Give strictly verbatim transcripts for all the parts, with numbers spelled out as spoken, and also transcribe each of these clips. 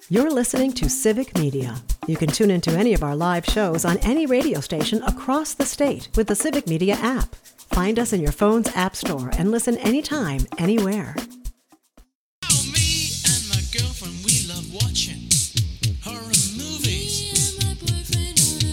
You're listening to Civic Media. You can tune into any of our live shows on any radio station across the state with the Civic Media app. Find us in your phone's app store and listen anytime, anywhere. Oh, me and my girlfriend, we love watching horror movies. Me and my boyfriend on a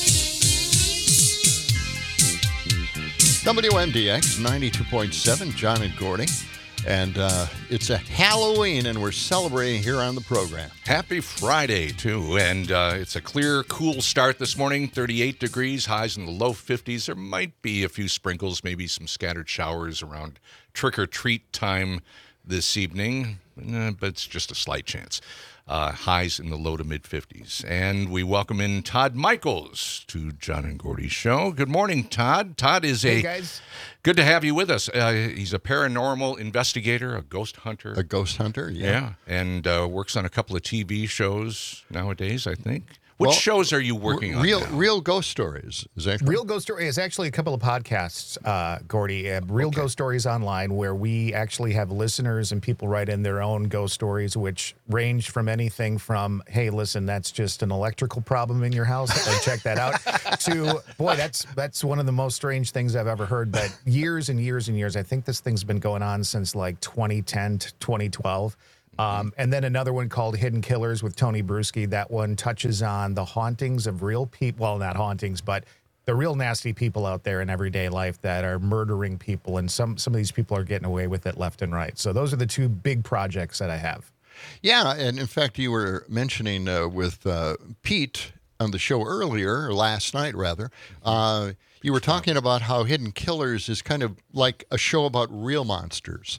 Friday night. W M D X ninety-two point seven, John and Gordy. And uh, it's a Halloween, and we're celebrating here on the program. Happy Friday, too. And uh, it's a clear, cool start this morning, thirty-eight degrees, highs in the low fifties. There might be a few sprinkles, maybe some scattered showers around trick-or-treat time this evening, uh, but it's just a slight chance. Uh, highs in the low to mid-fifties. And we welcome in Todd Michaels to John and Gordy's show. Good morning, Todd. Todd is a... Hey, guys. Good to have you with us. Uh, he's a paranormal investigator, a ghost hunter. A ghost hunter, yeah. Yeah, and uh, works on a couple of T V shows nowadays, I think. Which Well, shows are you working on Real, now? real ghost stories. Is that correct? Real Ghost Story is actually a couple of podcasts, uh, Gordy. Uh, Real Ghost Stories Online, where we actually have listeners and people write in their own ghost stories, which range from anything from, hey, listen, that's just an electrical problem in your house, and check that out, to, boy, that's that's one of the most strange things I've ever heard. But years and years and years, I think this thing's been going on since like twenty ten to twenty twelve. Um, and then another one called Hidden Killers with Tony Bruschi. That one touches on the hauntings of real people. Well, not hauntings, but the real nasty people out there in everyday life that are murdering people. And some, some of these people are getting away with it left and right. So those are the two big projects that I have. Yeah, and in fact, you were mentioning uh, with uh, Pete on the show earlier, or last night rather, uh, you were talking about how Hidden Killers is kind of like a show about real monsters.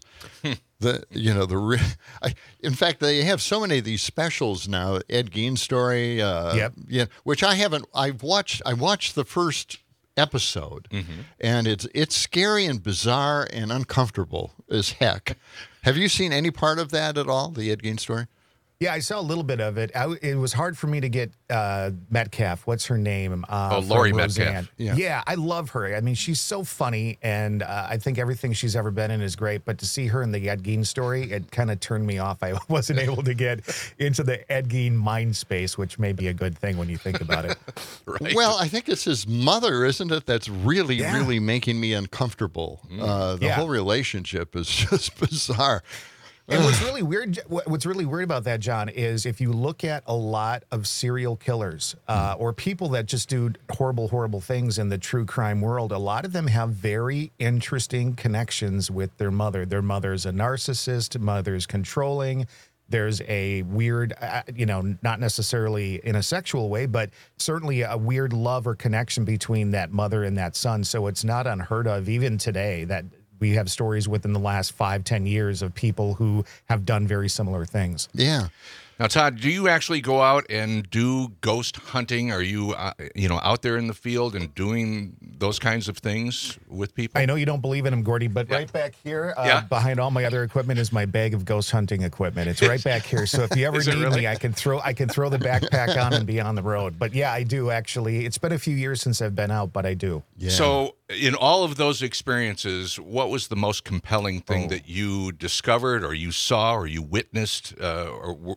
The you know the re- I, in fact they have so many of these specials now. Ed Gein story, uh, Yep. yeah, which I haven't. I've watched. I watched the first episode, Mm-hmm. and it's it's scary and bizarre and uncomfortable as heck. Have you seen any part of that at all? The Ed Gein story? Yeah, I saw a little bit of it. I, it was hard for me to get uh, Metcalf. What's her name? Uh, Oh, from Laurie Roseanne. Metcalf. Yeah. Yeah, I love her. I mean, she's so funny, and uh, I think everything she's ever been in is great. But to see her in the Ed Gein story, it kind of turned me off. I wasn't able to get into the Ed Gein mind space, which may be a good thing when you think about it. Right. Well, I think it's his mother, isn't it? That's really, Yeah. really making me uncomfortable. Uh, the Yeah. whole relationship is just bizarre. And what's really weird, what's really weird about that, John, is if you look at a lot of serial killers uh, or people that just do horrible, horrible things in the true crime world, a lot of them have very interesting connections with their mother. Their mother's a narcissist, mother's controlling. There's a weird, uh, you know, not necessarily in a sexual way, but certainly a weird love or connection between that mother and that son. So it's not unheard of, even today, that we have stories within the last five, ten years of people who have done very similar things. Yeah. Now, Todd, do you actually go out and do ghost hunting? Are you, uh, you know, out there in the field and doing those kinds of things with people? I know you don't believe in them, Gordy, but Yeah. right back here, uh, Yeah. behind all my other equipment, is my bag of ghost hunting equipment. It's right back here. So if you ever Is it need really? me, I can throw I can throw the backpack on and be on the road. But yeah, I do actually. It's been a few years since I've been out, but I do. Yeah. So, in all of those experiences, what was the most compelling thing Oh. that you discovered, or you saw, or you witnessed, uh, or w-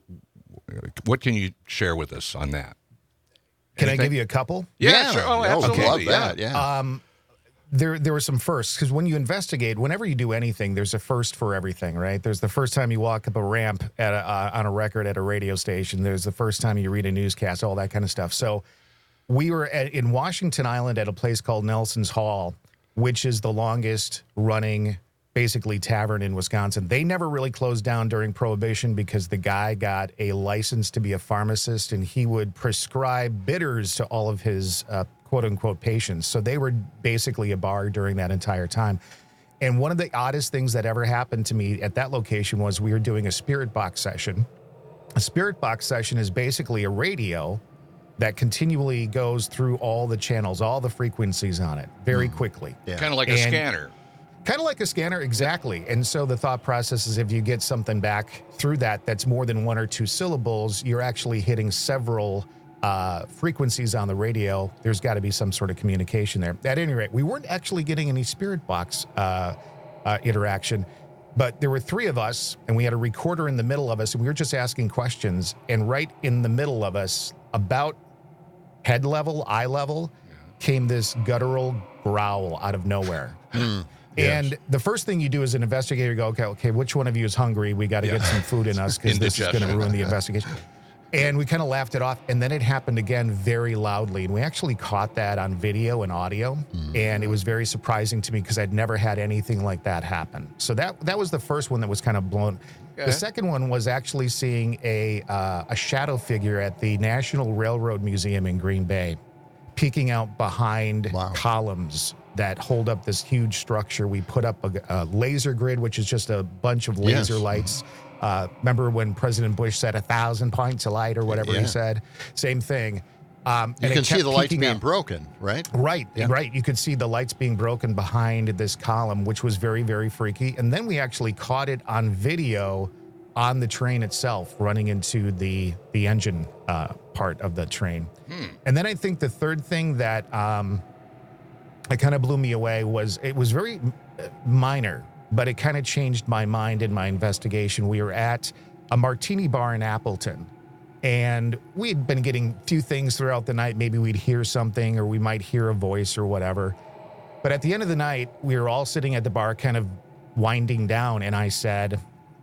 what can you share with us on that? Can I Anything? give you a couple? Yeah, sure. Oh, I absolutely. love yeah. that. Yeah. Um, there there were some firsts, because when you investigate, whenever you do anything, there's a first for everything, right? There's the first time you walk up a ramp at a, uh, on a record at a radio station. There's the first time you read a newscast, all that kind of stuff. So we were at, in Washington Island at a place called Nelson's Hall, which is the longest running basically tavern in Wisconsin. They never really closed down during Prohibition because the guy got a license to be a pharmacist, and he would prescribe bitters to all of his uh, quote unquote patients. So they were basically a bar during that entire time. And one of the oddest things that ever happened to me at that location was we were doing a spirit box session. A spirit box session is basically a radio that continually goes through all the channels, all the frequencies on it very quickly. Yeah. Kind of like a And- scanner. Kind of like a scanner, exactly. And so the thought process is if you get something back through that that's more than one or two syllables, you're actually hitting several uh, frequencies on the radio. There's got to be some sort of communication there. At any rate, we weren't actually getting any spirit box uh, uh, interaction. But there were three of us, and we had a recorder in the middle of us, and we were just asking questions. And right in the middle of us, about head level, eye level, came this guttural growl out of nowhere. Mm, and yes. the first thing you do as an investigator, you go, okay, okay, which one of you is hungry? We got to Yeah. get some food in us because this is going to Indigestion. ruin the investigation. And we kind of laughed it off. And then it happened again very loudly. And we actually caught that on video and audio. Mm. And it was very surprising to me because I'd never had anything like that happen. So that that was the first one that was kind of blown. Okay. The second one was actually seeing a uh, a shadow figure at the National Railroad Museum in Green Bay, peeking out behind Wow. columns that hold up this huge structure. We put up a, a laser grid, which is just a bunch of laser Yes. lights. Uh, remember when President Bush said a thousand points of light or whatever Yeah. he said? Same thing. Um, You and can it see kept the lights peeking being out. broken, right? Right, Yeah. right. You could see the lights being broken behind this column, which was very, very freaky. And then we actually caught it on video on the train itself, running into the the engine uh, part of the train. And then I think the third thing that um, it kind of blew me away was it was very uh, minor, but it kind of changed my mind in my investigation. We were at a martini bar in Appleton. And we had been getting a few things throughout the night. Maybe we'd hear something or we might hear a voice or whatever. But at the end of the night, we were all sitting at the bar kind of winding down. And I said,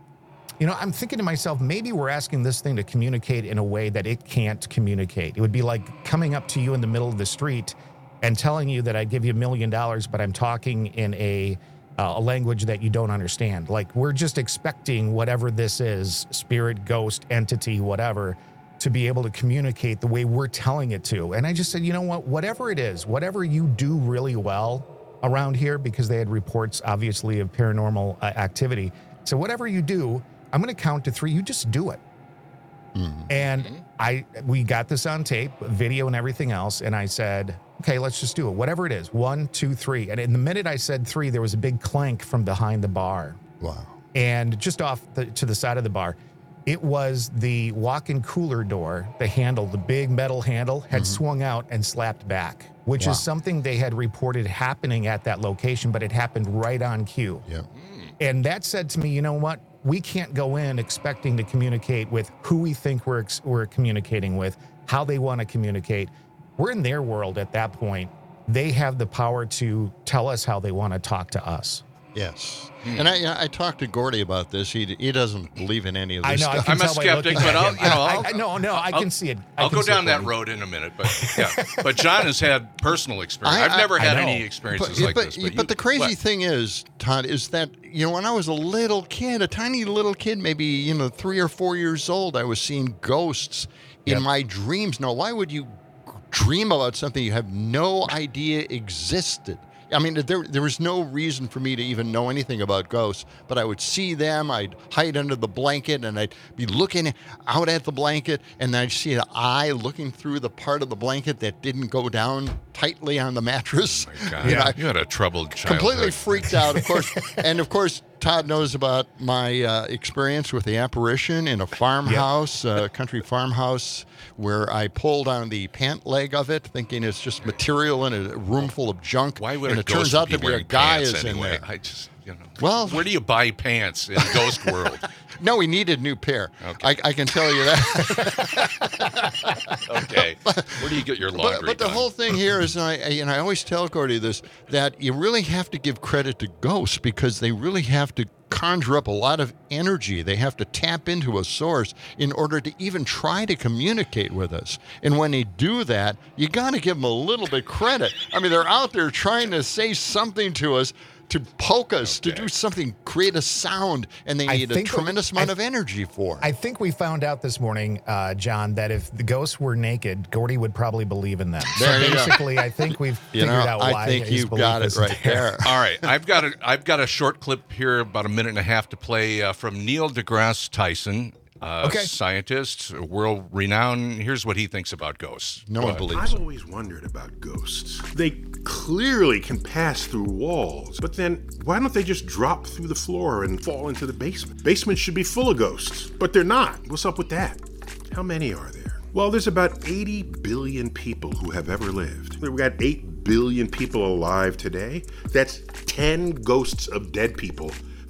you know, I'm thinking to myself, maybe we're asking this thing to communicate in a way that it can't communicate. It would be like coming up to you in the middle of the street and telling you that I give you a million dollars, but I'm talking in a Uh, a language that you don't understand. Like, we're just expecting whatever this is, spirit, ghost, entity, whatever, to be able to communicate the way we're telling it to. And I just said, you know what, whatever it is, whatever you do really well around here, because they had reports, obviously, of paranormal uh, activity. So whatever you do, I'm going to count to three. You just do it. Mm-hmm. And I, we got this on tape, video and everything else. And I said, okay, let's just do it. Whatever it is. One, two, three. And in the minute I said three, there was a big clank from behind the bar. Wow. And just off the, to the side of the bar, it was the walk-in cooler door, the handle, the big metal handle had swung out and slapped back, which Wow. is something they had reported happening at that location, but it happened right on cue. Yeah. And that said to me, you know what? We can't go in expecting to communicate with who we think we're ex- we're communicating with, how they want to communicate. We're in their world at that point. They have the power to tell us how they want to talk to us. Yes. And I, you know, I talked to Gordy about this. He he doesn't believe in any of I this know. I stuff. can I'm a tell by skeptic, looking but at I'll, him. you know, I- I'll, I- no, no, I I'll- can see it. I I'll can go see it, down that Gordy. road in a minute, but yeah. But John has had personal experience. I- I've never I had know. any experiences But, like but, this. but you- the crazy what? thing is, Todd, is that, you know, when I was a little kid, a tiny little kid, maybe, you know, three or four years old, I was seeing ghosts in Yep. my dreams. Now, why would you dream about something you have no idea existed? I mean, there there was no reason for me to even know anything about ghosts, but I would see them, I'd hide under the blanket, and I'd be looking out at the blanket, and I'd see an eye looking through the part of the blanket that didn't go down tightly on the mattress. Oh God, You know, I- you had a troubled childhood. completely freaked out, of course. And of course, Todd knows about my uh, experience with the apparition in a farmhouse, a country farmhouse, where I pulled on the pant leg of it, thinking it's just material in a room full of junk. Why would and a it ghost turns out be to be a wearing guy pants is anyway? in there. I just, you know. Well- where do you buy pants in Ghost World? No, he needed a new pair. Okay. I, I can tell you that. Okay, where do you get your laundry But, but the done? whole thing here is, and I, and I always tell Gordy this, that you really have to give credit to ghosts because they really have to conjure up a lot of energy. They have to tap into a source in order to even try to communicate with us. And when they do that, you got to give them a little bit credit. I mean, they're out there trying to say something to us, to poke us, to Okay. do something, create a sound, and they I need a think- tremendous I- amount of energy for it. I think we found out this morning, uh, John, that if the ghosts were naked, Gordy would probably believe in them. So There you go. basically, I think we've You figured know, out why I think his you've belief got it is right there. All right, I've got a I've got a short clip here, about a minute and a half to play uh, from Neil deGrasse Tyson, uh, Okay. scientist, world renowned. Here's what he thinks about ghosts. No Go one ahead. believes I've it. always wondered about ghosts. They clearly can pass through walls, but then why don't they just drop through the floor and fall into the basement? Basements should be full of ghosts, but they're not. What's up with that? How many are there? Well, there's about eighty billion people who have ever lived. We've got eight billion people alive today. That's ten ghosts of dead people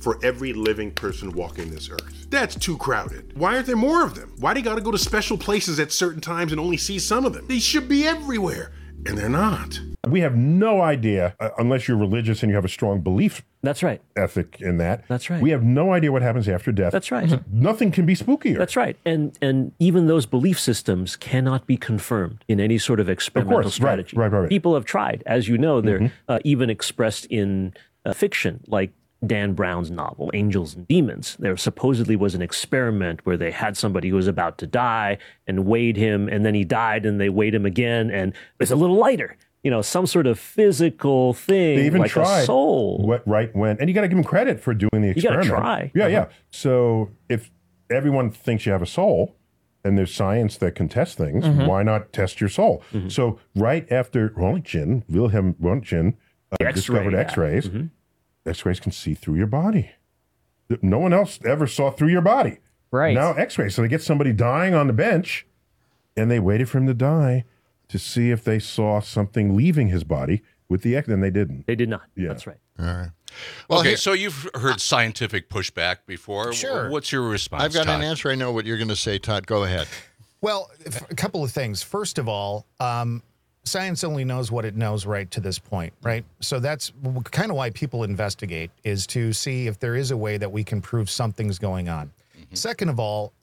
for every living person walking this earth. That's too crowded. Why aren't there more of them? Why do you gotta go to special places at certain times and only see some of them? They should be everywhere, and they're not. We have no idea, uh, unless you're religious and you have a strong belief That's right. ethic in that. That's right. We have no idea what happens after death. That's right. Nothing can be spookier. That's right. And and even those belief systems cannot be confirmed in any sort of experimental course, strategy. right, right, right. People have tried. As you know, they're uh, even expressed in uh, fiction, like Dan Brown's novel, Angels and Demons. There supposedly was an experiment where they had somebody who was about to die and weighed him, and then he died, and they weighed him again, and it's a little lighter. You know, some sort of physical thing, They even like tried a soul. What, right when, and you got to give them credit for doing the You gotta experiment. try. Yeah, Uh-huh. yeah. So if everyone thinks you have a soul, and there's science that can test things, Mm-hmm. why not test your soul? So right after Roentgen, Wilhelm Roentgen uh, The X-ray, discovered yeah. X-rays, Mhm. X-rays can see through your body. No one else ever saw through your body. Right. Now X-rays. So they get somebody dying on the bench, and they waited for him to die to see if they saw something leaving his body with the X, and they didn't. They did not. Yeah. That's right. All right. Well, okay, here- so you've heard scientific pushback before. Sure. What's your response, I've got Todd? an answer. I know what you're going to say, Todd. Go ahead. Well, f- a couple of things. First of all, um, science only knows what it knows right to this point, right? So that's kind of why people investigate, is to see if there is a way that we can prove something's going on. Second of all,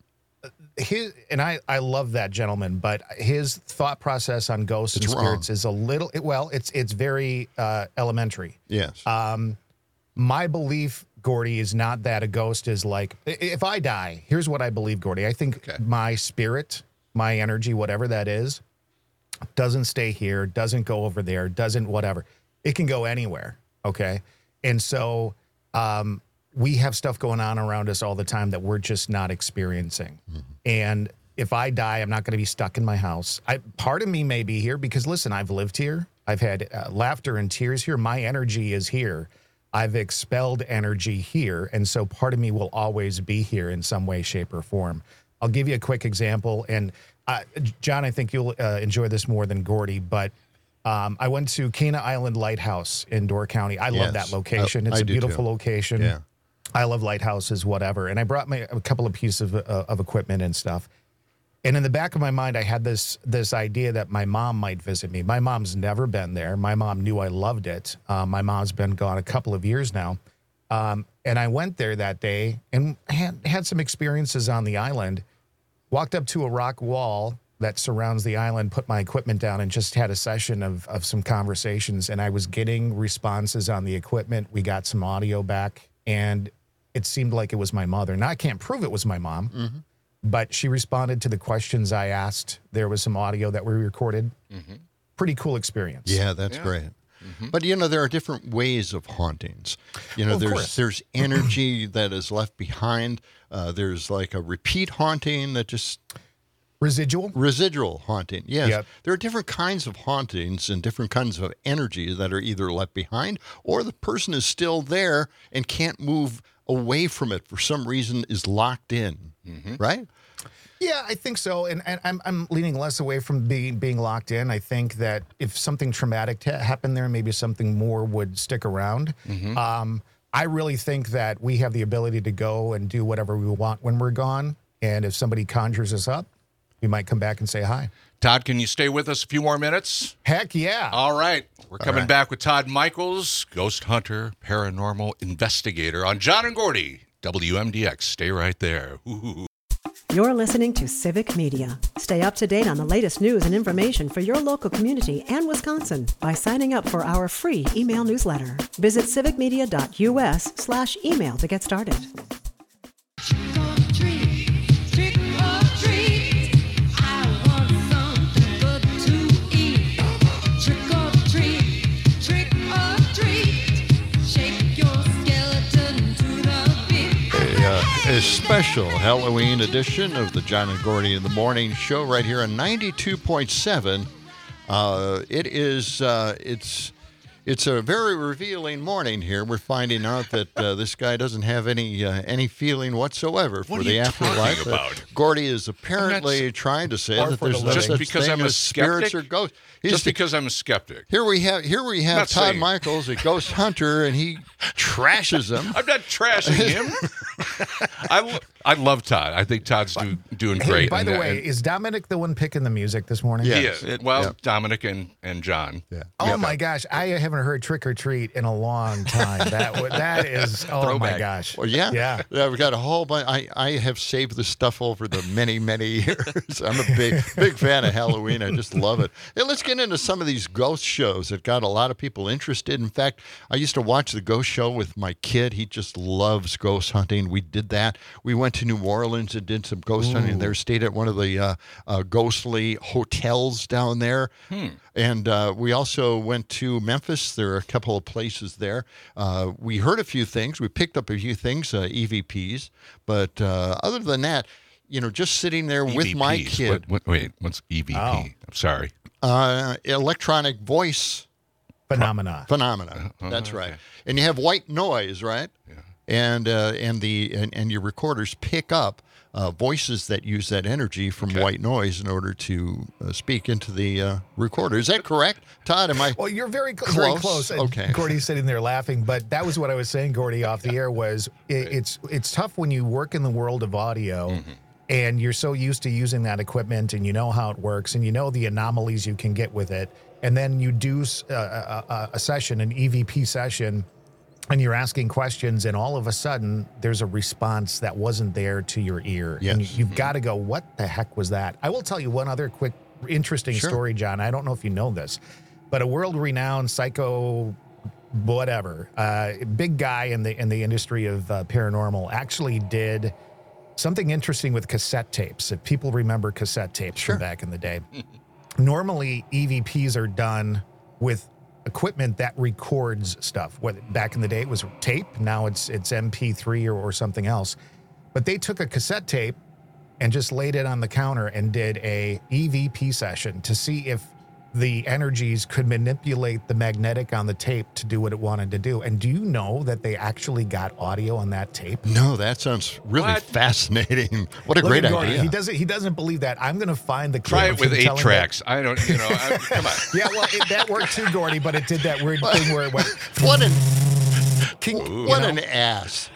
his, and I, I love that gentleman, but his thought process on ghosts It's and wrong. spirits is a little, well, it's it's very uh, elementary. Yes. Um, my belief, Gordy, is not that a ghost is like, i- if I die, here's what I believe, Gordy. I think Okay. my spirit, my energy, whatever that is, doesn't stay here, doesn't go over there, doesn't whatever. It can go anywhere. Okay. And so um, we have stuff going on around us all the time that we're just not experiencing. And if I die, I'm not going to be stuck in my house. I, part of me may be here because, listen, I've lived here. I've had uh, laughter and tears here. My energy is here. I've expelled energy here. And so part of me will always be here in some way, shape, or form. I'll give you a quick example. And uh, John, I think you'll uh, enjoy this more than Gordy, but um, I went to Cana Island Lighthouse in Door County. I love Yes. that location. I- It's I a do beautiful too. location. Yeah. I love lighthouses, whatever. And I brought my a couple of pieces of, uh, of equipment and stuff. And in the back of my mind, I had this this idea that my mom might visit me. My mom's never been there. My mom knew I loved it. Um, my mom's been gone a couple of years now. Um, and I went there that day and had, had some experiences on the island. Walked up to a rock wall that surrounds the island, put my equipment down, and just had a session of, of some conversations. And I was getting responses on the equipment. We got some audio back, and it seemed like it was my mother. Now, I can't prove it was my mom, but she responded to the questions I asked. There was some audio that we recorded. Pretty cool experience. Yeah, that's great. But you know, there are different ways of hauntings. You know, Well, of there's course. there's energy that is left behind. Uh, there's like a repeat haunting that just Residual? residual haunting. Yes, Yep. there are different kinds of hauntings and different kinds of energy that are either left behind or the person is still there and can't move away from it for some reason, is locked in. Right? Yeah, I think so, and, and I'm I'm leaning less away from being being locked in. I think that if something traumatic ha- happened there, maybe something more would stick around. Um, I really think that we have the ability to go and do whatever we want when we're gone, and if somebody conjures us up, we might come back and say hi. Todd, can you stay with us a few more minutes? Heck yeah! All right. We're coming right. back with Todd Michaels, ghost hunter, paranormal investigator on John and Gordy, W M D X. Stay right there. Ooh. You're listening to Civic Media. Stay up to date on the latest news and information for your local community and Wisconsin by signing up for our free email newsletter. Visit civicmedia.us slash email to get started. Trick or treat, trick or treat. I want something good to eat. Trick or treat, trick or treat. Shake your skeleton to the beat. A, uh, a special Halloween edition of the John and Gordy in the Morning Show right here on ninety-two point seven. Uh, it is, uh, it's, It's a very revealing morning here. We're finding out that uh, this guy doesn't have any uh, any feeling whatsoever for What are the you afterlife. talking about? Gordy is apparently trying to say Or that for there's the no living. such Just because thing I'm a as spirits skeptic? or ghosts. He's Just the- because I'm a skeptic. here we have here we have Not Todd saying- Michaels, a ghost hunter, and he trashes them. I'm not trashing him. I, lo- I love Todd. I think Todd's do, doing Hey, great. by And- the way, and is Dominic the one picking the music this morning? Yeah. he Yes, is. it- well, yeah. Dominic and, and John. Yeah. Oh my gosh, I haven't heard "Trick or Treat" in a long time. That wa- that is, oh my Throwback. gosh. Well, yeah, yeah. We've got a whole bunch. I, I have saved this stuff over the many, many years. I'm a big, big fan of Halloween. I just love it. Hey, let's get into some of these ghost shows that got a lot of people interested. In fact, I used to watch the ghost show with my kid. He just loves ghost hunting. We did that. We went to New Orleans and did some ghost hunting there. Stayed at one of the uh, uh, ghostly hotels down there. Hmm. And uh, we also went to Memphis. There are a couple of places there. Uh, we heard a few things. We picked up a few things, uh, E V Ps. But uh, other than that, you know, just sitting there with my E V Ps. kid, What, what, wait, what's E V P? Oh. I'm sorry. uh, electronic voice Phenomena. phenomena. That's okay. right. And you have white noise, right? Yeah. And uh, and the and, and your recorders pick up uh, voices that use that energy from Okay. white noise in order to uh, speak into the uh, recorder. Is that correct, Todd? Am I? Well, you're very cl- very Close. close. And Okay. Gordy's sitting there laughing, but that was what I was saying, Gordy, off the air. Was it, it's it's tough when you work in the world of audio. Mm-hmm. And you're so used to using that equipment, and you know how it works, and you know the anomalies you can get with it. And then you do s- uh, a, a, a session, an E V P session, and you're asking questions, and all of a sudden there's a response that wasn't there to your ear. And Yes. you've got to go, what the heck was that? I will tell you one other quick, interesting Sure. story, John. I don't know if you know this, but a world-renowned psycho whatever, uh, big guy in the in the industry of uh, paranormal actually did something interesting with cassette tapes. If people remember cassette tapes Sure. from back in the day, normally E V Ps are done with equipment that records stuff. What back in the day it was tape, now it's it's M P three or, or something else. But they took a cassette tape and just laid it on the counter and did a E V P session to see if the energies could manipulate the magnetic on the tape to do what it wanted to do. And do you know that they actually got audio on that tape? No, that sounds really What? fascinating. What a Look great at Gordy. idea. He doesn't. He doesn't believe that. I'm going to find the clip Try of it with him eight telling tracks. I don't, you know, I, come on. that- Yeah, well, it, that worked too, Gordy. But it did that weird thing where it went. What an King, what you an know? ass.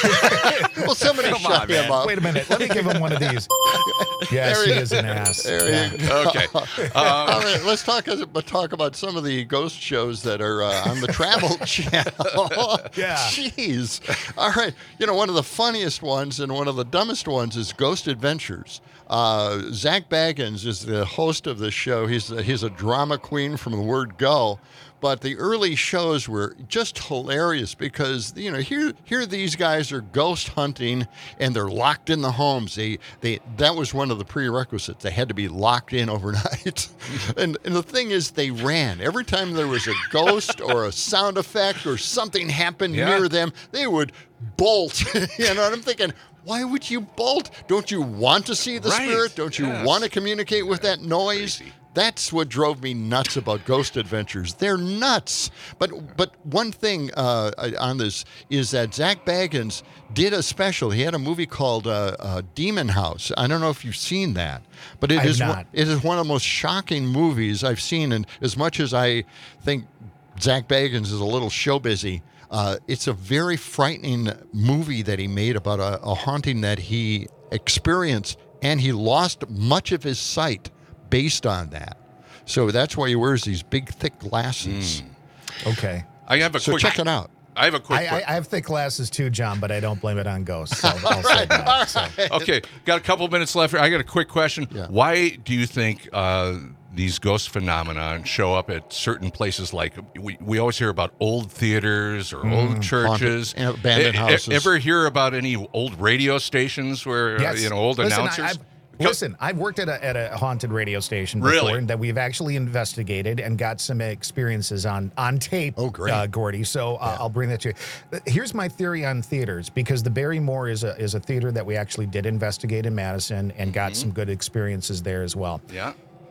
Well, somebody Come shut on, him man. up. Wait a minute. Let me give him one of these. Yes, There he he- is an ass. There Yeah. you go. Okay. All right, let's talk but talk about some of the ghost shows that are uh, on the Travel Channel. Yeah. Jeez. All right. You know, one of the funniest ones and one of the dumbest ones is Ghost Adventures. Uh, Zach Baggins is the host of this show. He's a, he's a drama queen from the word go. But the early shows were just hilarious because, you know, here here these guys are ghost hunting and they're locked in the homes. They they that was one of the prerequisites. They had to be locked in overnight. and, and the thing is, they ran. Every time there was a ghost or a sound effect or something happened Yeah. near them, they would bolt. You know, and I'm thinking, why would you bolt? Don't you want to see the Right. spirit? Don't you Yes. want to communicate with that noise? Crazy. That's what drove me nuts about Ghost Adventures. They're nuts. But but one thing uh, on this is that Zach Baggins did a special. He had a movie called uh, uh, Demon House. I don't know if you've seen that, but it I have is one, not. it is one of the most shocking movies I've seen. And as much as I think Zach Baggins is a little show busy, uh, it's a very frightening movie that he made about a, a haunting that he experienced, and he lost much of his sight based on that. So that's why he wears these big, thick glasses. Okay. I have a So quick. check it out. I have a quick. I, I, I have thick glasses too, John, but I don't blame it on ghosts. So I'll say that. So. Okay, got a couple minutes left. I got a quick question. Yeah. Why do you think uh, these ghost phenomena show up at certain places? Like we, we always hear about old theaters or old churches, Haunted- abandoned E- e- houses. Ever hear about any old radio stations where uh, Yes. you know old Listen, I- announcers? I've- Listen, I've worked at a, at a haunted radio station before Really? that we've actually investigated and got some experiences on on tape. Oh, great. uh, Gordy. So uh, I'll bring that to you. Uh, Here's my theory on theaters, because the Barrymore is a is a theater that we actually did investigate in Madison and got some good experiences there as well. yeah.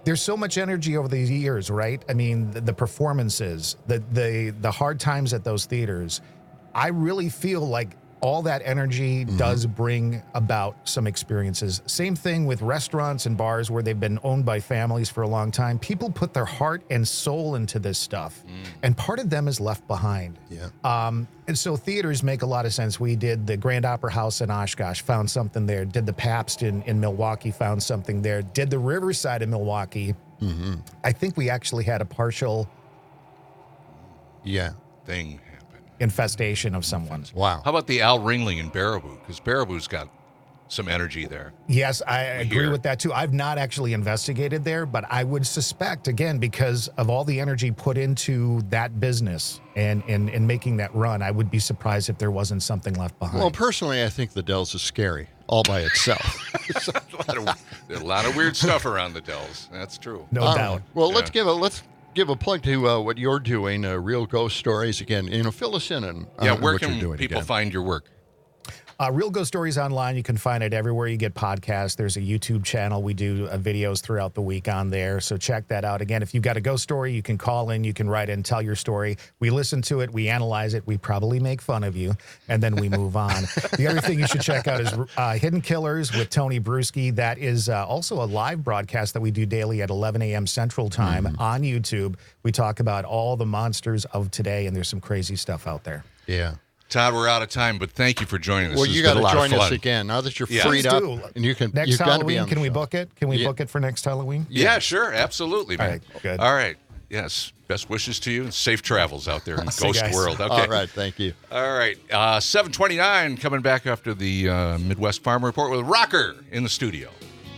there's so much energy over these years, right? I mean, the, the performances, the the the hard times at those theaters. I really feel like all that energy Mm-hmm. does bring about some experiences. Same thing with restaurants and bars where they've been owned by families for a long time. People put their heart and soul into this stuff, and part of them is left behind. Yeah. Um, and so theaters make a lot of sense. We did the Grand Opera House in Oshkosh, found something there. Did the Pabst in, in Milwaukee, found something there. Did the Riverside in Milwaukee. Mm-hmm. I think we actually had a partial Yeah. Thing. infestation of someone. Wow. How about the Al Ringling in Baraboo? Because Baraboo's got some energy there. Yes, I agree Here. with that too. I've not actually investigated there, but I would suspect, again, because of all the energy put into that business and and, and making that run, I would be surprised if there wasn't something left behind. Well, personally, I think the Dells is scary all by itself. a, lot of, there's a lot of weird stuff around the Dells. That's true. no All doubt. right. Well, let's Yeah. give a let's give a plug to uh, what you're doing. Uh, Real Ghost Stories again. You know, fill us in on, Yeah, on where what can you're doing people again. find your work? Uh, Real Ghost Stories Online, you can find it everywhere you get podcasts. There's a YouTube channel. We do uh, videos throughout the week on there, so check that out. Again, if you've got a ghost story, you can call in, you can write in, tell your story. We listen to it, we analyze it, we probably make fun of you, and then we move on. The other thing you should check out is uh, Hidden Killers with Tony Bruschi. That is uh, also a live broadcast that we do daily at eleven a.m. Central Time on YouTube. We talk about all the monsters of today, and there's some crazy stuff out there. Yeah. Todd, we're out of time, but thank you for joining us. Well, This you has got been to a lot of join us fun. again now that you're Yeah. freed Please up, do. and you can. Next you've got to be Halloween, on can the we show. book it? Can we Yeah. book it for next Halloween? Yeah, sure, absolutely, man. All right, good. All right. Yes. Best wishes to you and safe travels out there in the See you ghost guys. world. Okay. All right. Thank you. All right. Uh, seven twenty-nine coming back after the uh, Midwest Farm Report with Rocker in the studio.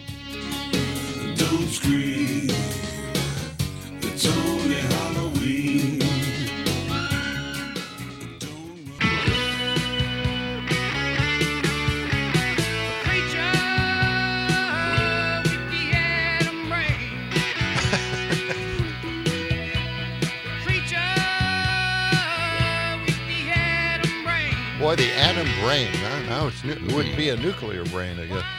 Don't scream. It's only Halloween. Boy, the atom brain. Now, now it's nu- it wouldn't be a nuclear brain, I guess.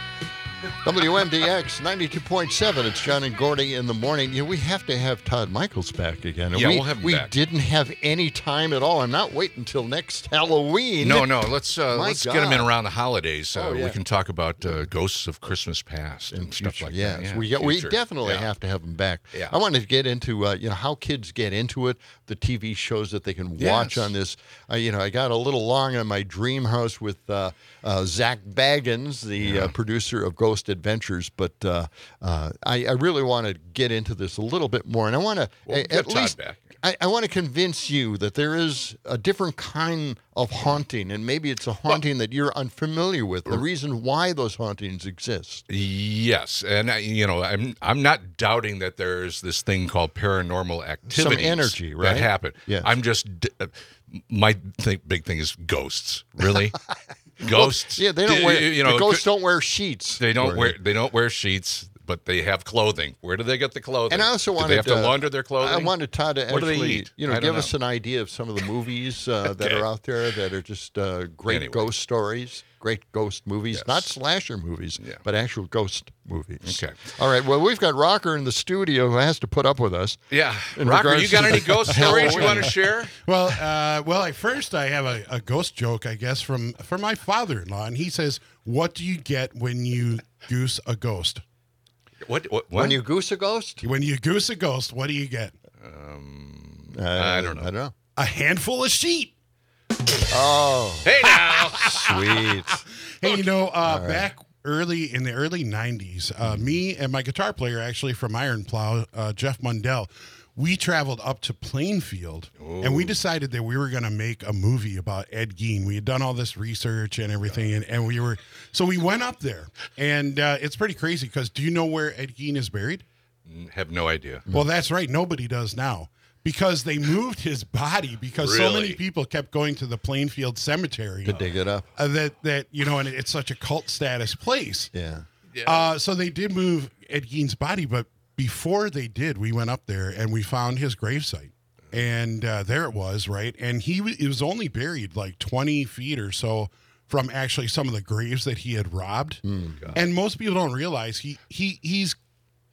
W M D X ninety-two point seven. It's John and Gordy in the morning. You know, we have to have Todd Michaels back again. Yeah, we, we'll have him we back. didn't have any time at all. I'm not waiting until next Halloween. No, no. Let's uh, My let's get them in God. around the holidays. Uh, Oh, yeah. We can talk about uh, ghosts of Christmas past and, In stuff future, like yes. that. Yeah, we we future. definitely Yeah. have to have them back. Yeah. I wanted to get into uh, you know how kids get into it, the T V shows that they can watch Yes. on this. Uh, you know, I got a little long on my dream house with uh, uh, Zach Baggins, the uh, producer of Ghost Adventures, but uh, uh, I, I really want to get into this a little bit more, and I want to Well, at get Todd least. back. I, I want to convince you that there is a different kind of haunting, and maybe it's a haunting that you're unfamiliar with. The reason why those hauntings exist. Yes, and I, you know, I'm I'm not doubting that there's this thing called paranormal activity, energy, right? that happen. Yes. I'm just d- uh, my th- big thing is ghosts. Really, ghosts? Yeah, they don't D- wear. You know, the ghosts could- don't wear sheets. They don't Gordy. wear. They don't wear sheets, but they have clothing. Where do they get the clothing? And I also do wanted they have to uh, launder their clothing? I wanted Todd to What do they actually, eat? you know, I don't give know. us an idea of some of the movies uh, that Okay. are out there that are just uh, great Anyway. ghost stories, great ghost movies, Yes. not slasher movies, Yeah. but actual ghost movies. Okay. All right. Well, we've got Rocker in the studio who has to put up with us. Yeah, In Rocker, regards you got to any the ghost stories you Halloween. want to share? Well, uh, well, I first I have a, a ghost joke, I guess, from from my father-in-law, and he says, "What do you get when you goose a ghost? What? What? what? When you goose a ghost? When you goose a ghost, what do you get? Uh, I don't know. I don't know. A handful of sheep." Oh, Hey now. sweet. Hey, you know, uh, back early in the early nineties, uh, me and my guitar player, actually from Iron Plow, uh, Jeff Mundell, we traveled up to Plainfield, and we decided that we were going to make a movie about Ed Gein. We had done all this research and everything, and, and we were so we went up there, and uh, it's pretty crazy because do you know where Ed Gein is buried? Have no idea. Well, that's right. Nobody does now because they moved his body because so Really? many people kept going to the Plainfield Cemetery To dig it up. uh, that that you know, and it's such a cult status place. Yeah. Uh, so they did move Ed Gein's body, but before they did, we went up there and we found his gravesite, and uh, there it was, right? And he w- it was only buried like twenty feet or so from actually some of the graves that he had robbed. And most people don't realize he he he's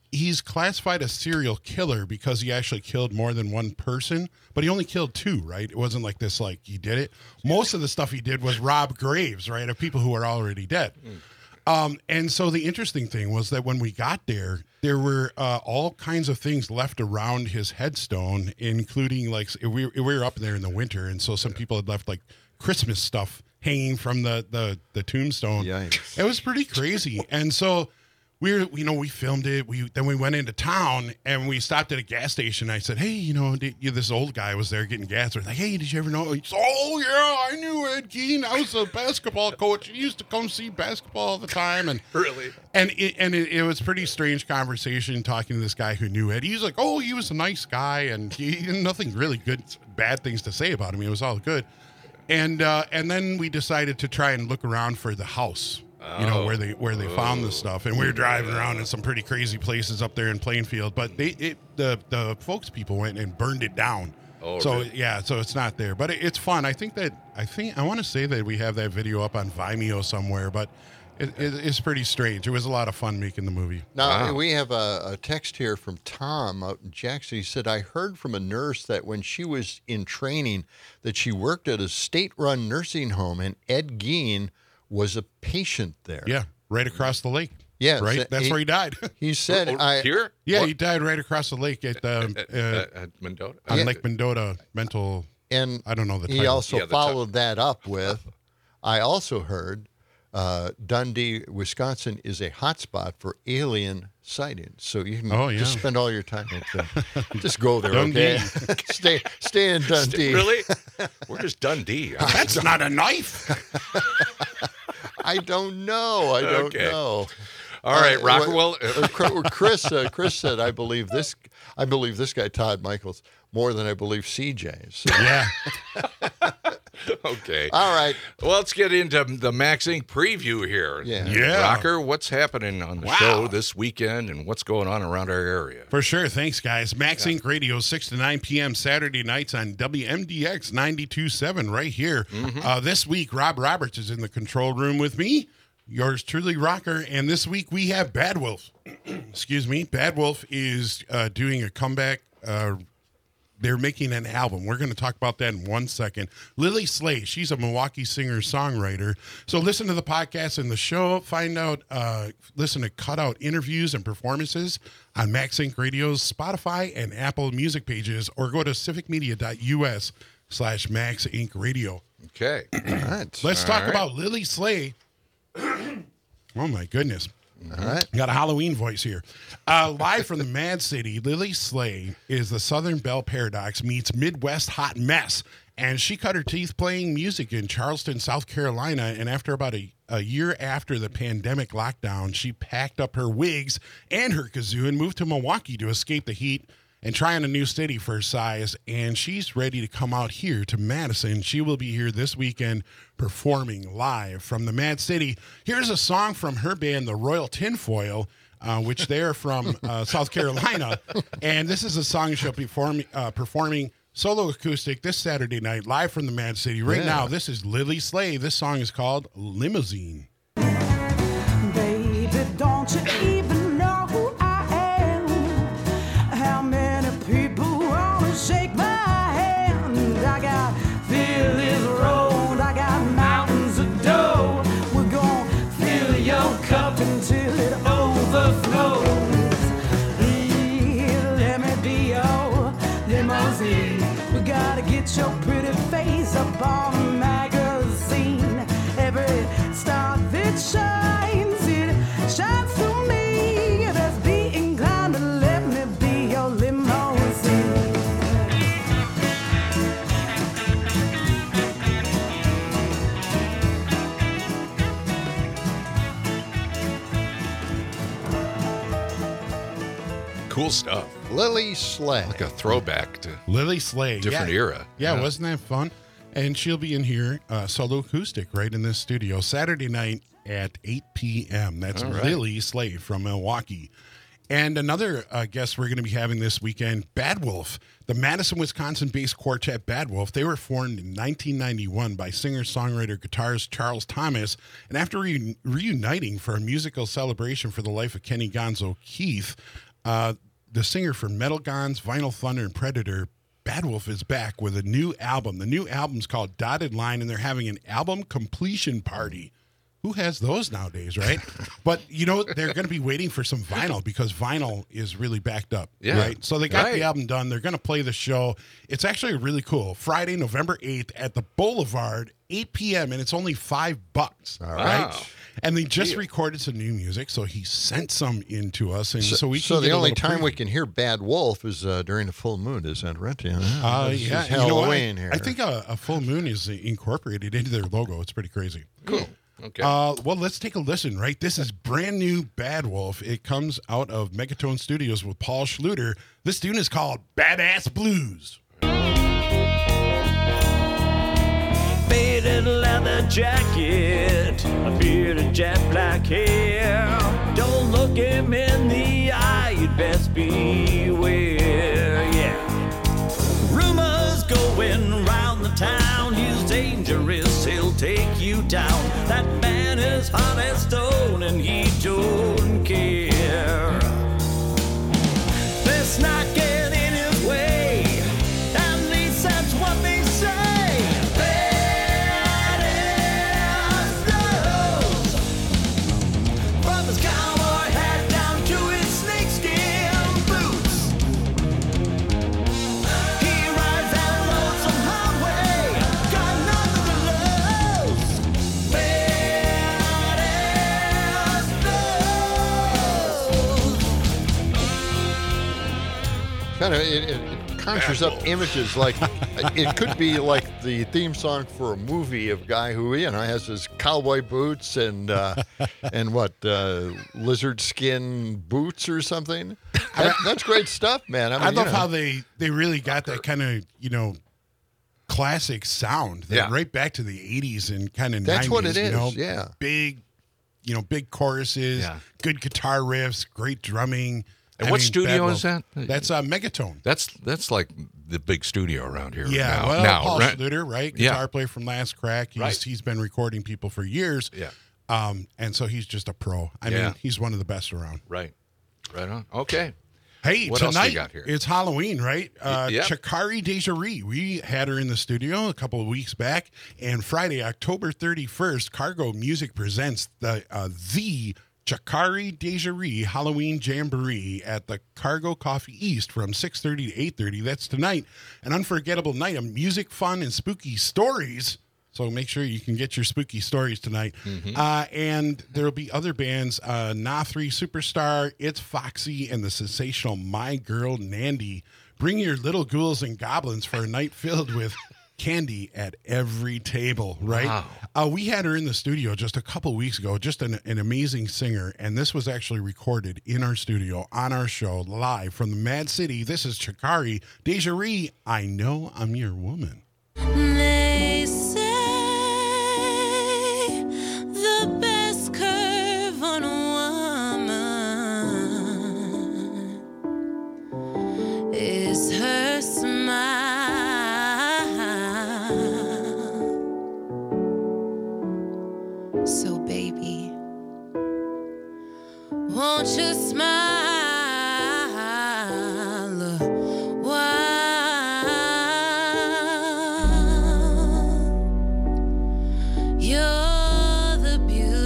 he's classified as serial killer because he actually killed more than one person, but he only killed two, right? It wasn't like this, like he did it. Most of the stuff he did was rob graves, right, of people who are already dead. Um, and so the interesting thing was that when we got there, there were uh, all kinds of things left around his headstone, including like we, we were up there in the winter, and so some people had left like Christmas stuff hanging from the the, the tombstone. Yikes. It was pretty crazy. And so we were, you know, we filmed it. We then we went into town and we stopped at a gas station. I said, hey, you know, did, you, this old guy was there getting gas. We're like, hey, did you ever know? He said, oh yeah, I knew Ed Gein. I was a basketball coach. He used to come see basketball all the time. And Really? and it, and it, it was pretty strange conversation talking to this guy who knew Ed. He's like, oh, he was a nice guy, and he he had nothing really good, bad things to say about him. It was all good. And uh, and then we decided to try and look around for the house. You know, where they where they found the stuff, and we were driving around in some pretty crazy places up there in Plainfield. But they it the the folks people went and burned it down. Oh, so really? yeah, so it's not there, but it, it's fun. I think that I think I want to say that we have that video up on Vimeo somewhere, but it, it, it's pretty strange. It was a lot of fun making the movie. Now, Wow. we have a, a text here from Tom out in Jackson. He said, I heard from a nurse that when she was in training that she worked at a state-run nursing home, and Ed Gein was a patient there. Yeah, right across the lake. Yes, right. uh, That's he- where he died. He said, Oh, I, here? yeah, What? he died right across the lake at um, At, uh, at, at Mendota? on Yeah. Lake Mendota Mental. and I don't know the he title. also Yeah, the followed that up with, I also heard uh, Dundee, Wisconsin is a hotspot for alien sightings. So you can Oh, yeah. just spend all your time at there. Just go there, Dundee. okay? stay, stay in Dundee. Really? Where's Dundee? That's not a knife. I don't know. I don't Okay. know. All right, Uh, Rocker. what- Well, uh, Cr- Chris, uh, Chris said, "I believe this. I believe this guy Todd Michaels more than I believe C J." So, Yeah. okay. all right, Well, let's get into the Max Inc preview here. Yeah. Yeah. Rocker, what's happening on the Wow. show this weekend and what's going on around our area? For sure. Thanks, guys. Max Inc Radio, six to nine p.m. Saturday nights on W M D X ninety-two point seven right here. Uh, this week, Rob Roberts is in the control room with me, yours truly, Rocker. And this week, we have Bad Wolf. Excuse me. Bad Wolf is uh, doing a comeback. Uh, they're making an album. We're going to talk about that in one second. Lily Slay, she's a Milwaukee singer-songwriter. So listen to the podcast and the show. Find out, uh, listen to cutout interviews and performances on Max Inc Radio's Spotify and Apple Music pages, or go to civicmedia.us slash Max Inc Radio. Okay. all right, Let's All talk right. about Lily Slay. Oh, my goodness. all right. Got a Halloween voice here. Uh, live from the Mad City, Lily Slay is the Southern Belle Paradox meets Midwest hot mess. And she cut her teeth playing music in Charleston, South Carolina. And after about a, a year after the pandemic lockdown, she packed up her wigs and her kazoo and moved to Milwaukee to escape the heat and try on a new city for her size. And she's ready to come out here to Madison. She will be here this weekend performing live from the Mad City. Here's a song from her band, the Royal Tinfoil, uh, which they're from uh, South Carolina. And this is a song she'll be perform, uh, performing solo acoustic this Saturday night, live from the Mad City. Right Yeah. now, this is Lily Slay. This song is called Limousine. Baby, don't you even know who I am? How many people wanna shake my hand? I got Philly's road, I got mountains of dough. We're gonna fill your cup until it overflows. Yeah, let me be your limousine. We gotta get your pretty face up on a magazine. Every star that shines, it shines through me. Just be inclined to let me be your limousine. Cool stuff. Lily Slay. Like a throwback to Lily Slay. different yeah. era. Yeah, wasn't that fun? And she'll be in here, uh, solo acoustic, right in this studio, Saturday night at eight p.m. That's All right. Lily Slay from Milwaukee. And another uh, guest we're going to be having this weekend, Bad Wolf, the Madison, Wisconsin-based quartet Bad Wolf. They were formed in nineteen ninety-one by singer-songwriter guitarist Charles Thomas. And after re- reuniting for a musical celebration for the life of Kenny Gonzo Keith, Uh, the singer for Metal Gons, Vinyl Thunder, and Predator, Bad Wolf, is back with a new album. The new album's called Dotted Line, and they're having an album completion party. Who has those nowadays, right? But, you know, they're going to be waiting for some vinyl because vinyl is really backed up, Yeah. right? So they got Right. the album done. They're going to play the show. It's actually really cool. Friday, November eighth at the Boulevard, eight p.m., and it's only five bucks, All right? Wow. And they just Deal. recorded some new music, so he sent some in to us. And so, So, we can so get the a only little time we preview. can hear Bad Wolf is uh, during the full moon, is that right? Yeah. Uh, This is yeah, you know what? Halloween I, here. I think a, a full moon is incorporated into their logo. It's pretty crazy. Cool. Okay. Uh, well, let's take a listen, right? This is brand new Bad Wolf. It comes out of Megatone Studios with Paul Schluter. This tune is called Badass Blues. Faded leather jacket, a bearded jet black hair. Don't look him in the eye, you'd best beware, yeah. Rumors going round the town, he's dangerous, he'll take you down. That man is hot as stone and he don't care. Let's not get in his way, at least that's what they say. From his cowboy hat down to his snakeskin boots, he rides that lonesome highway, got nothing to lose. Badass blues. Kind of, it, it, it conjures up images like it could be like the theme song for a movie of a guy who you know has his cowboy boots and uh, and what uh, lizard skin boots or something. That, that's great stuff, man. I, mean, I you love know. how they, they really got that kind of, you know, classic sound. That Yeah. Right back to the eighties and kind of That's nineties. what it you is, know, yeah. Big, you know, big choruses, Yeah. good guitar riffs, great drumming. And I what mean, studio Bad is Wolf. that? That's uh, Megatone. That's that's like the big studio around here. Yeah, now. well, now, Paul right? Schluter, right? Yeah. Guitar player from Last Crack. He's Right. he's been recording people for years. Yeah. Um, and so he's just a pro. I Yeah. mean, he's one of the best around. Right. Right on. Okay. Hey, What else we tonight got here? it's Halloween, right? Uh, yep. Chakari Desiree. We had her in the studio a couple of weeks back, and Friday, October thirty-first, Cargo Music presents the uh, the Chakari Desiree Halloween Jamboree at the Cargo Coffee East from six thirty to eight thirty. That's tonight. An unforgettable night of music, fun, and spooky stories. So make sure you can get your spooky stories tonight. Uh, and there will be other bands, uh, Na three Superstar, It's Foxy, and the sensational My Girl Nandy. Bring your little ghouls and goblins for a night filled with candy at every table, right? Wow. Uh, we had her in the studio just a couple weeks ago, just an, an amazing singer. And this was actually recorded in our studio on our show live from the Mad City. This is Chakari Desiree. I Know I'm Your Woman. They say the best curve on a woman is her smile. So, baby, won't you smile a while? You're the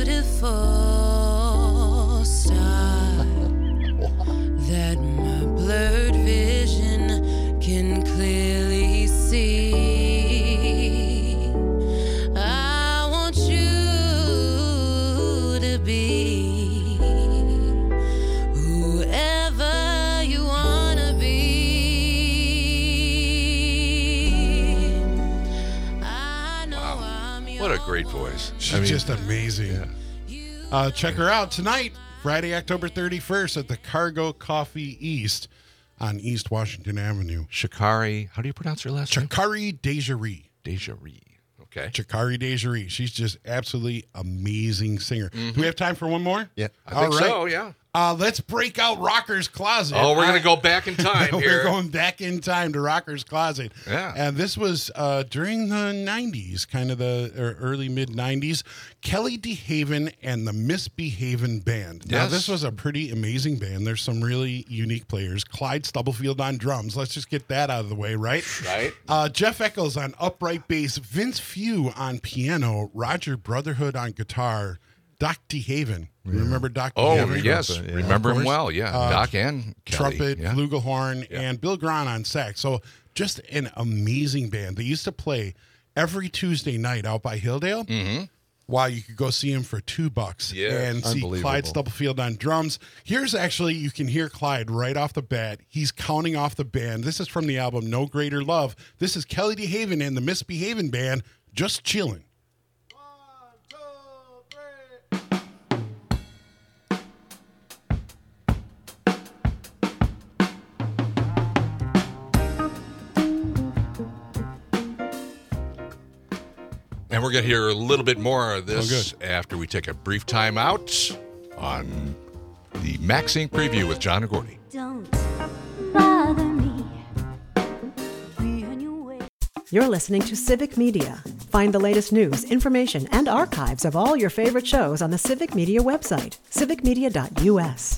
beautiful star that my blurred vision can clearly see. I want you to be whoever you wanna be. I know I'm your What a great voice. She's I mean, just amazing. Uh, check her out tonight, Friday, October thirty-first at the Cargo Coffee East on East Washington Avenue. Shikari. How do you pronounce her last name? Chakari Desiree. Desiree. Okay. Chakari Desiree. She's just absolutely amazing singer. Do we have time for one more? Yeah. I think All right. so, yeah. Uh, let's break out Rocker's Closet. Oh, we're I- going to go back in time we're here. going back in time to Rocker's Closet. Yeah. And this was uh, during the nineties, kind of the or early mid nineties. Kelly DeHaven and the Misbehavin' Band. Now, Yes. this was a pretty amazing band. There's some really unique players. Clyde Stubblefield on drums. Let's just get that out of the way, right? Right. Uh, Jeff Eccles on upright bass. Vince Few on piano. Roger Brotherhood on guitar. Doc DeHaven. You remember Doc Oh, DeHaven? yes. Trumpet, yeah. Remember Of him course. well. Yeah. Uh, Doc and Kelly. Trumpet, Yeah. flugelhorn, Yeah. and Bill Grahn on sax. So just an amazing band. They used to play every Tuesday night out by Hilldale. Mm-hmm. While you could go see him for two bucks Yeah. and see Unbelievable. Clyde Stubblefield on drums. Here's actually, you can hear Clyde right off the bat. He's counting off the band. This is from the album No Greater Love. This is Kelly DeHaven and the Misbehavin' Band, Just Chillin'. And we're going to hear a little bit more of this Oh, after we take a brief time out on the Maxine preview with John and Gordy. Don't bother me. Be on your way. You're listening to Civic Media. Find the latest news, information, and archives of all your favorite shows on the Civic Media website, civic media dot u s.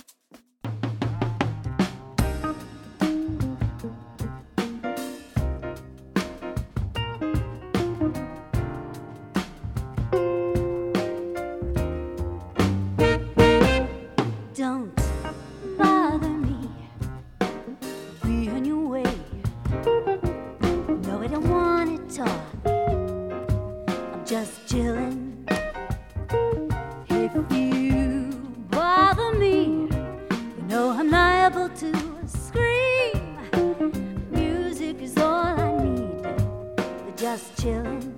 Don't bother me. Be on your way. No, I don't want to talk. I'm just chilling. If you bother me, you know I'm liable to scream. Music is all I need. But just chilling.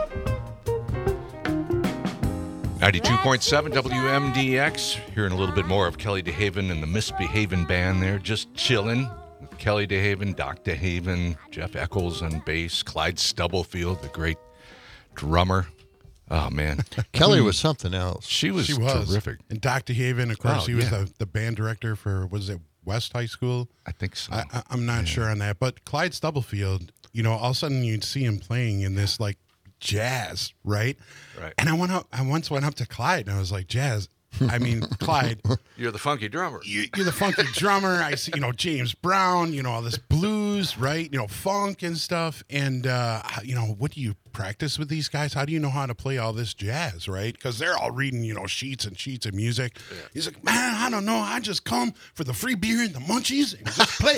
ninety-two point seven W M D X. Hearing a little bit more of Kelly DeHaven and the Misbehavin' Band there. Just chilling. With Kelly DeHaven, Doc DeHaven, Jeff Eccles on bass, Clyde Stubblefield, the great drummer. Oh, man. Kelly was something else. She was, She was. terrific. And Doctor DeHaven, of course, Oh, he was yeah. the, the band director for, was it West High School? I think so. I, I, I'm not sure on that. But Clyde Stubblefield, you know, all of a sudden you'd see him playing in this like jazz, right? Right. And I went up, I once went up to Clyde and I was like, jazz. I mean, Clyde, You're the funky drummer. you, you're the funky drummer. I see, you know, James Brown, you know, all this blues, right? You know, funk and stuff. And, uh, how- you know, what do you practice with these guys? How do you know how to play all this jazz, right? Because they're all reading, you know, sheets and sheets of music. He's like, man, I don't know. I just come for the free beer and the munchies and just play.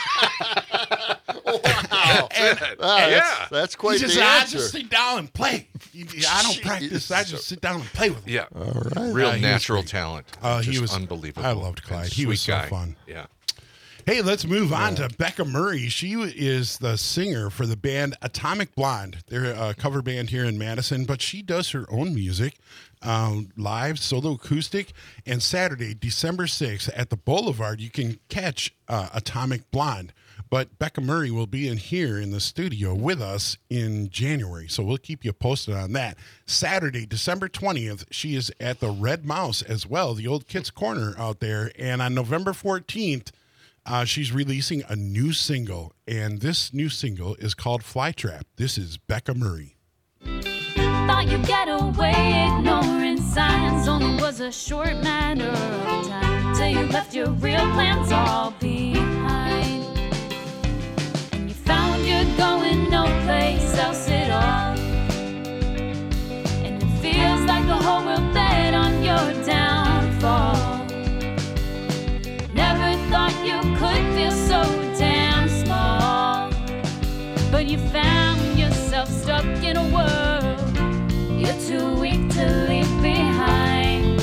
Wow. And- Ah, yeah. that's, that's quite He just the said, I answer. just sit down and play. I don't practice. I Jeez. just sit down and play with him. Yeah. All right. Real Uh, he was natural great. talent. Uh, he Just was- unbelievable. I loved Clyde. And He was sweet so guy. fun. Yeah. Hey, let's move on to Becca Murray. She is the singer for the band Atomic Blonde. They're a cover band here in Madison, but she does her own music, um, live, solo acoustic. And Saturday, December sixth at the Boulevard, you can catch uh, Atomic Blonde. But Becca Murray will be in here in the studio with us in January. So we'll keep you posted on that. Saturday, December twentieth, she is at the Red Mouse as well, the old Kids Corner out there. And on November fourteenth, Uh, she's releasing a new single, and this new single is called Flytrap. This is Becca Murray. Thought you'd get away ignoring signs. Only was a short matter of time till you left your real plans all behind. And you found you're going no place else at all. And it feels like the whole world bet on your downfall. Never thought you could feel so damn small. But you found yourself stuck in a world you're too weak to leave behind.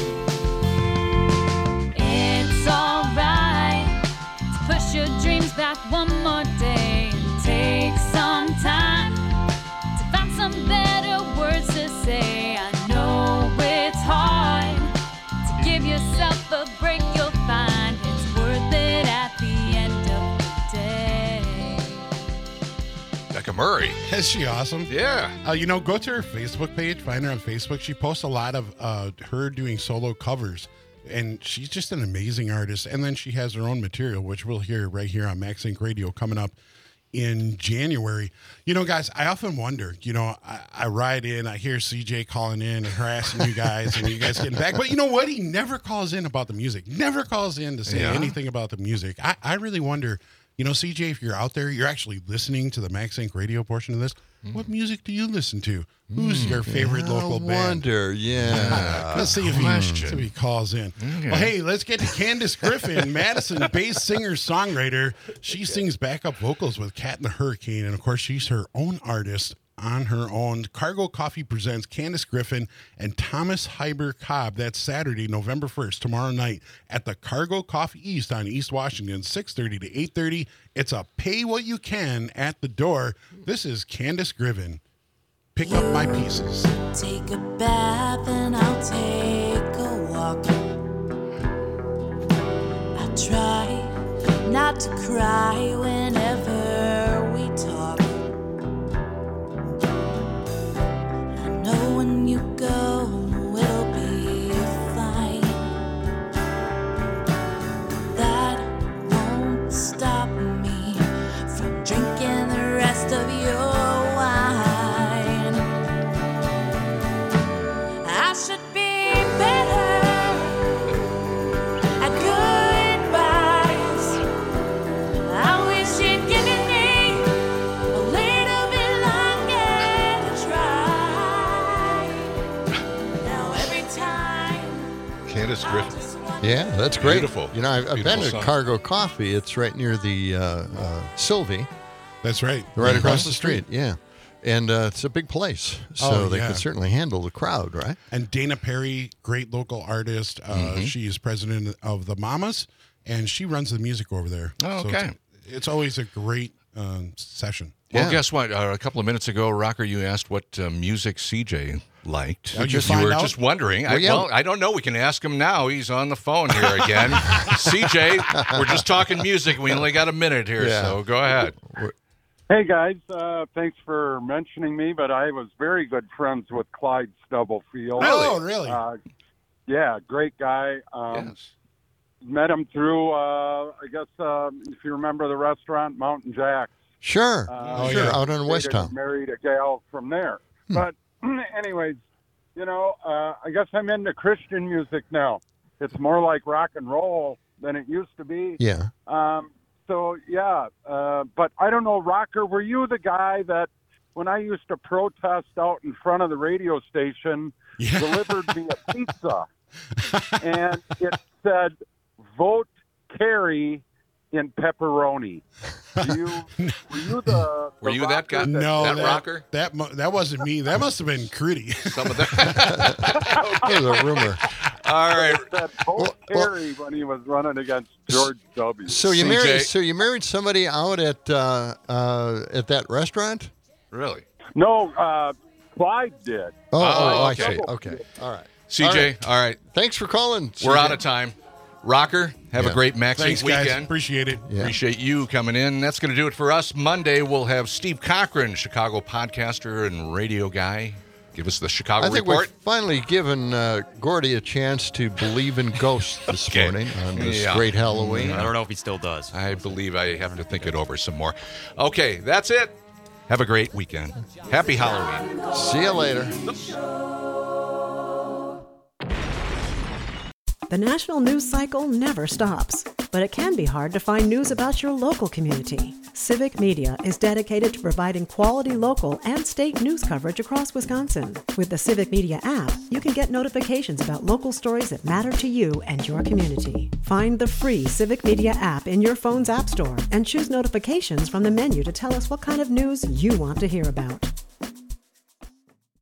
It's alright to push your dreams back one more day and take some time to find some better words to say. I know it's hard to give yourself a break. You'll find it's worth it at the end of the day. Becca Murray. Is she awesome? Yeah. Uh, you know, go to her Facebook page, find her on Facebook. She posts a lot of uh, her doing solo covers. and she's just an amazing artist. And then she has her own material, which we'll hear right here on Max Inc Radio coming up in January. You know, guys, I often wonder, you know, I, I ride in, I hear C J calling in and harassing you guys and you guys getting back. But you know what? He never calls in about the music, never calls in to say Yeah. anything about the music. I, I really wonder, you know, C J, if you're out there, you're actually listening to the Max Inc Radio portion of this. What music do you listen to? Who's your favorite I local band? wonder, yeah. Let's see if he, see if he calls in. Well, hey, let's get to Candace Griffin, Madison-based singer-songwriter. She sings backup vocals with Cat and the Hurricane, and of course, she's her own artist on her own. Cargo Coffee presents Candace Griffin and Thomas Hyber Cobb. That's Saturday, November first, tomorrow night at the Cargo Coffee East on East Washington, six thirty to eight thirty. It's a pay what you can at the door. This is Candace Griffin. Pick up my pieces. Take a bath and I'll take a walk. I try not to cry whenever we talk. I know when you go, it'll be fine. That won't stop me from drinking the rest of your wine. I should be better at goodbyes. I wish you'd given me a little bit longer to try. Now every time Candace Griffin. Yeah, that's great. Beautiful. You know, I've, I've been Beautiful to song. Cargo Coffee. It's right near the uh, uh, Sylvie, That's right. right across the street. Yeah. And uh, it's a big place, so Oh, they yeah. could certainly handle the crowd, right? And Dana Perry, great local artist. Uh, Mm-hmm. She is president of the Mamas, and she runs the music over there. Oh, So okay. it's, it's always a great um, session. Well, Yeah. guess what? Uh, a couple of minutes ago, Rocker, you asked what uh, music C J liked. Did you just, find were out? just wondering. I, Well, yeah. well, I don't know. We can ask him now. He's on the phone here again. C J, we're just talking music. We only got a minute here, Yeah. so go ahead. Hey guys, uh, thanks for mentioning me, but I was very good friends with Clyde Stubblefield. Oh, really? Uh, yeah, great guy. Um, Yes. Met him through, uh, I guess, um, if you remember the restaurant Mountain Jack's. Sure. Uh, sure. yeah. Out on West dated Town. and Married a gal from there. But anyways, you know, uh, I guess I'm into Christian music now. It's more like rock and roll than it used to be. Yeah. Um, so yeah, uh, but I don't know, Rocker, were you the guy that when I used to protest out in front of the radio station, Yeah. delivered me a pizza, and it said, "Vote Kerry in pepperoni." Do you, were you the? Were the you that guy? rocker No, That that, rocker? That mu- that wasn't me. That must have been Crudy. Some of that. Here's a rumor. All right. That vote Well- well- Kerry when he was running against George W. So you C J. married? So you married somebody out at uh, uh, at that restaurant? Really? No, uh, Clyde did. Oh, oh, Oh, I okay. see. Okay. All right. C J, All right. all right. Thanks for calling. We're C J. out of time. Rocker, have Yeah. a great Max Thanks, Inc guys. weekend. Appreciate it. Yeah. Appreciate you coming in. That's going to do it for us. Monday, we'll have Steve Cochran, Chicago podcaster and radio guy. Give us the Chicago I think report. we've finally given uh, Gordy a chance to believe in ghosts this Okay. morning on this Yeah. great Halloween. I don't know if he still does. I believe I have to think it over some more. Okay, that's it. Have a great weekend. Happy Halloween. See you later. The national news cycle never stops, but it can be hard to find news about your local community. Civic Media is dedicated to providing quality local and state news coverage across Wisconsin. With the Civic Media app, you can get notifications about local stories that matter to you and your community. Find the free Civic Media app in your phone's app store and choose notifications from the menu to tell us what kind of news you want to hear about.